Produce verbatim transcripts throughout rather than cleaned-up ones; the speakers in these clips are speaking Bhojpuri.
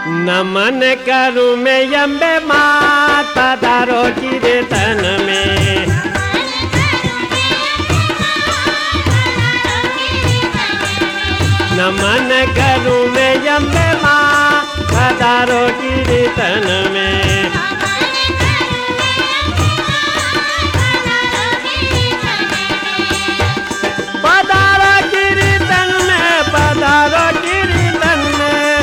नमन करूं मैं अम्बे मां पधारो कीर्तन में। नमन करूं मैं अम्बे मां पधारो कीर्तन में। पधारो कीर्तन में, पधारो कीर्तन में।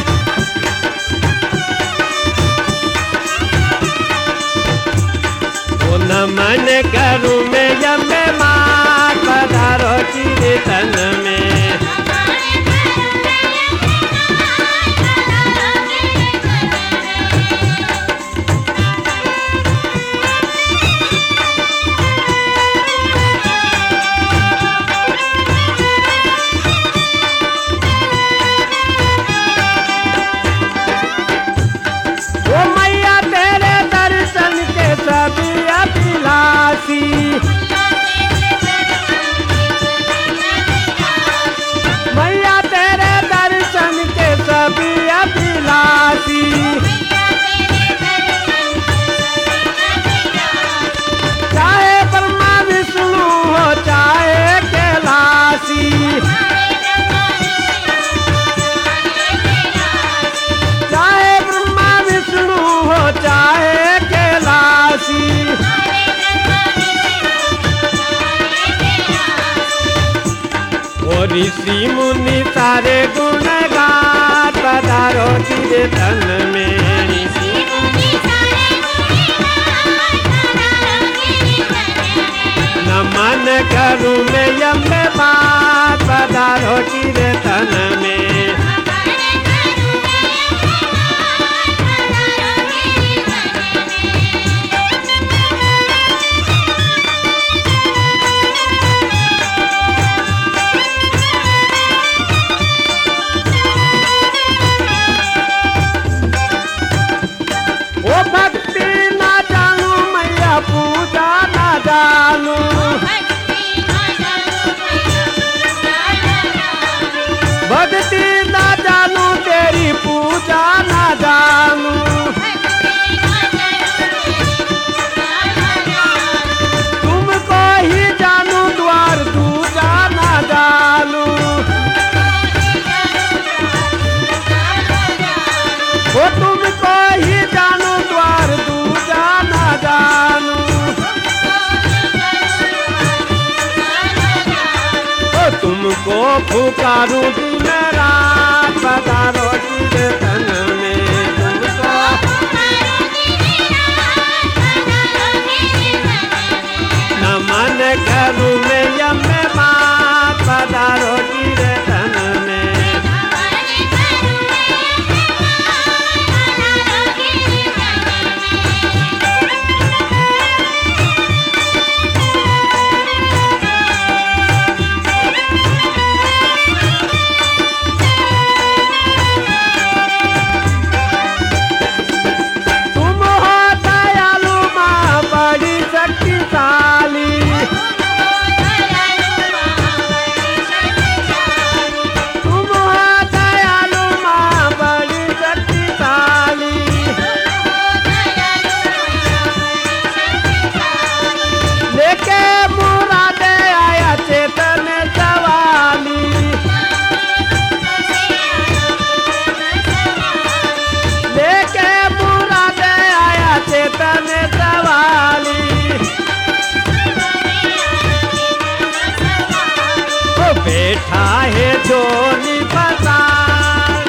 नमन करूं मैं अम्बे मां पधारो कीर्तन में। ओ मैया तेरे दर्शन के सभी अभिलाषी, मैया तेरे दर्शन के सभी अभिलाषी। चाहे ब्रह्मा विष्णु हो चाहे कैलाशी, चाहे ब्रह्मा विष्णु हो चाहे कैलाशी। और ऋषि मुनि सारे गुणगान पधारो कीर्तन में। नमन करूं मैं अम्बे मां पधारो कीर्तन में। ओ भक्ति ना जानू मैया पूजा ना जानू, भक्ति ना जानू तेरी पूजा ना जानू। तुमको ही जानू द्वार दूजा ना जानू। वो तुमको ही जानू द्वार दूजा ना जानू। ओ तुमको पुकारूं दिन रात पधारो कीर्तन में। तुमको नमन करूं मैं अम्बे मां पधारो कीर्तन में। तुम हो दयालु मां बड़ी शक्तिशाली, तुम हो दयालु मां बड़ी शक्तिशाली। लेके मुरादे आया चेतन सवाली, लेके मुरादे आया चेतन सवाली। ओ बैठा है झोली पसार,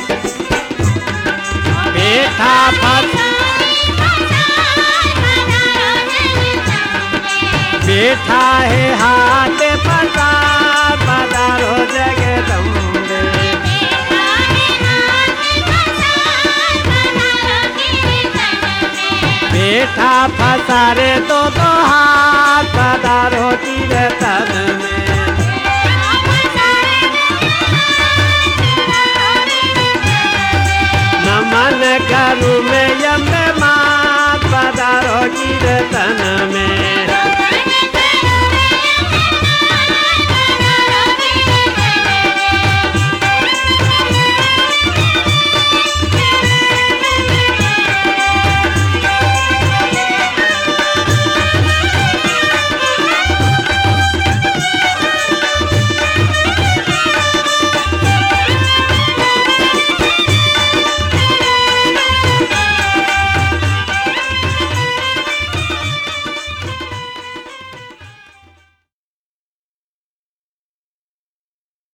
बैठा फस बैठा है हाथ पसार पधारो जगदम्बे। बैठा फसारे दो दो हाथ पधारो कीर्तन में। नमन करूं मैं अम्बे मां पधारो कीर्तन में।